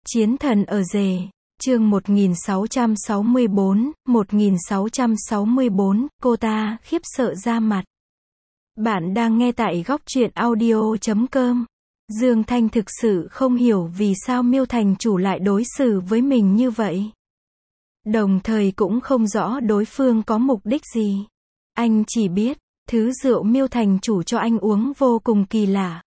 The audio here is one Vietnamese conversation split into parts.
Chiến thần ở rể, chương 1664, cô ta khiếp sợ ra mặt. Bạn đang nghe tại góc truyện audio.com. Dương Thanh thực sự không hiểu vì sao Miêu thành chủ lại đối xử với mình như vậy. Đồng thời cũng không rõ đối phương có mục đích gì. Anh chỉ biết, thứ rượu Miêu thành chủ cho anh uống vô cùng kỳ lạ.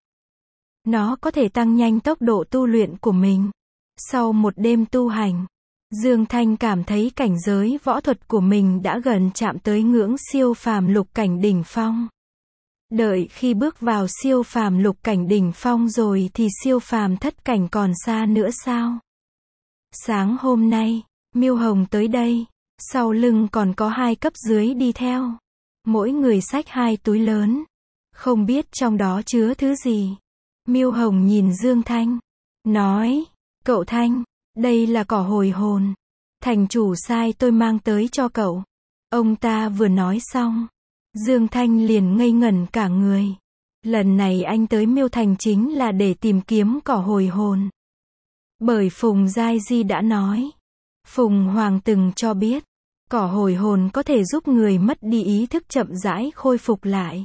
Nó có thể tăng nhanh tốc độ tu luyện của mình. Sau một đêm tu hành, Dương Thanh cảm thấy cảnh giới võ thuật của mình đã gần chạm tới ngưỡng siêu phàm lục cảnh đỉnh phong. Đợi khi bước vào siêu phàm lục cảnh đỉnh phong rồi thì siêu phàm thất cảnh còn xa nữa sao? Sáng hôm nay, Miêu Hồng tới đây, sau lưng còn có 2 cấp dưới đi theo. Mỗi người xách 2 túi lớn, không biết trong đó chứa thứ gì. Miêu Hồng nhìn Dương Thanh, nói, cậu Thanh, đây là cỏ hồi hồn. Thành chủ sai tôi mang tới cho cậu. Ông ta vừa nói xong, Dương Thanh liền ngây ngẩn cả người. Lần này anh tới Miêu Thành chính là để tìm kiếm cỏ hồi hồn. Bởi Phùng Giai Di đã nói, Phùng Hoàng từng cho biết, cỏ hồi hồn có thể giúp người mất đi ý thức chậm rãi khôi phục lại.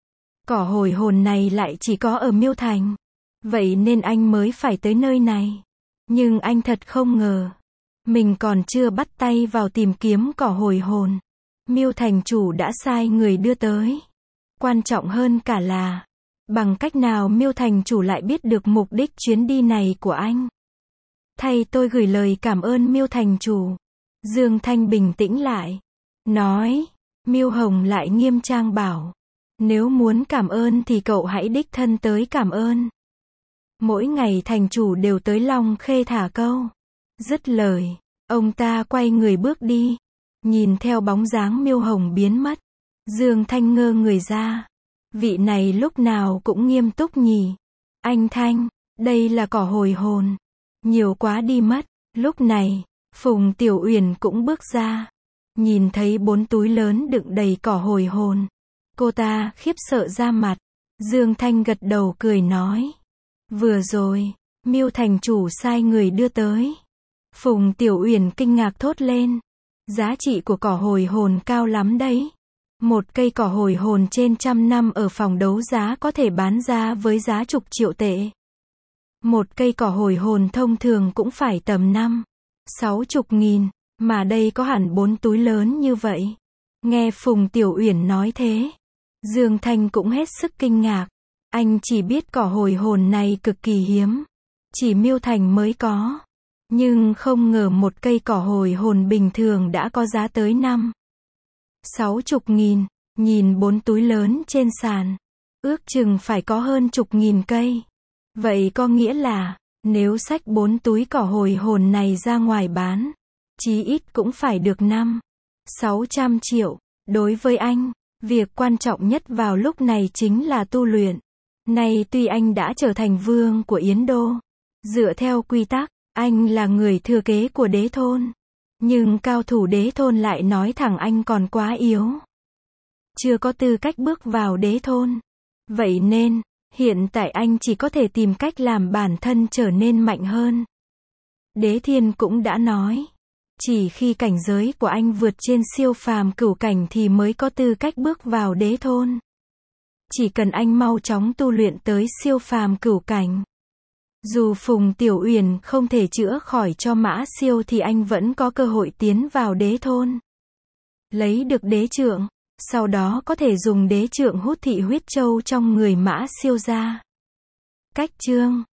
Cỏ hồi hồn này lại chỉ có ở Miêu Thành. Vậy nên anh mới phải tới nơi này. Nhưng anh thật không ngờ, mình còn chưa bắt tay vào tìm kiếm cỏ hồi hồn, Miêu thành chủ đã sai người đưa tới. Quan trọng hơn cả là, bằng cách nào Miêu thành chủ lại biết được mục đích chuyến đi này của anh? Thay tôi gửi lời cảm ơn Miêu thành chủ. Dương Thanh bình tĩnh lại, nói. Miêu Hồng lại nghiêm trang bảo, nếu muốn cảm ơn thì cậu hãy đích thân tới cảm ơn. Mỗi ngày thành chủ đều tới Long Khê thả câu. Dứt lời, ông ta quay người bước đi. Nhìn theo bóng dáng Miêu Hồng biến mất, Dương Thanh ngơ người ra. Vị này lúc nào cũng nghiêm túc nhỉ. Anh Thanh, đây là cỏ hồi hồn. Nhiều quá đi mất. Lúc này, Phùng Tiểu Uyển cũng bước ra. Nhìn thấy 4 túi lớn đựng đầy cỏ hồi hồn. Cô ta khiếp sợ ra mặt. Dương Thanh gật đầu cười nói. Vừa rồi, Miêu thành chủ sai người đưa tới. Phùng Tiểu Uyển kinh ngạc thốt lên. Giá trị của cỏ hồi hồn cao lắm đấy. Một cây cỏ hồi hồn trên 100 năm ở phòng đấu giá có thể bán ra với giá chục triệu tệ. Một cây cỏ hồi hồn thông thường cũng phải tầm 50-60 nghìn, mà đây có hẳn 4 túi lớn như vậy. Nghe Phùng Tiểu Uyển nói thế, Dương Thanh cũng hết sức kinh ngạc. Anh chỉ biết cỏ hồi hồn này cực kỳ hiếm, chỉ Miêu Thành mới có. Nhưng không ngờ một cây cỏ hồi hồn bình thường đã có giá tới 50-60 nghìn. Nhìn 4 túi lớn trên sàn, ước chừng phải có hơn chục nghìn cây. Vậy có nghĩa là, nếu xách 4 túi cỏ hồi hồn này ra ngoài bán, chí ít cũng phải được 500-600 triệu. Đối với anh, việc quan trọng nhất vào lúc này chính là tu luyện. Nay tuy anh đã trở thành vương của Yến Đô, dựa theo quy tắc, anh là người thừa kế của đế thôn. Nhưng cao thủ đế thôn lại nói thẳng anh còn quá yếu. Chưa có tư cách bước vào đế thôn. Vậy nên, hiện tại anh chỉ có thể tìm cách làm bản thân trở nên mạnh hơn. Đế thiên cũng đã nói, chỉ khi cảnh giới của anh vượt trên siêu phàm cửu cảnh thì mới có tư cách bước vào đế thôn. Chỉ cần anh mau chóng tu luyện tới siêu phàm cửu cảnh. Dù Phùng Tiểu Uyển không thể chữa khỏi cho Mã Siêu thì anh vẫn có cơ hội tiến vào đế thôn. Lấy được đế trượng, sau đó có thể dùng đế trượng hút thị huyết châu trong người Mã Siêu ra. Cách chương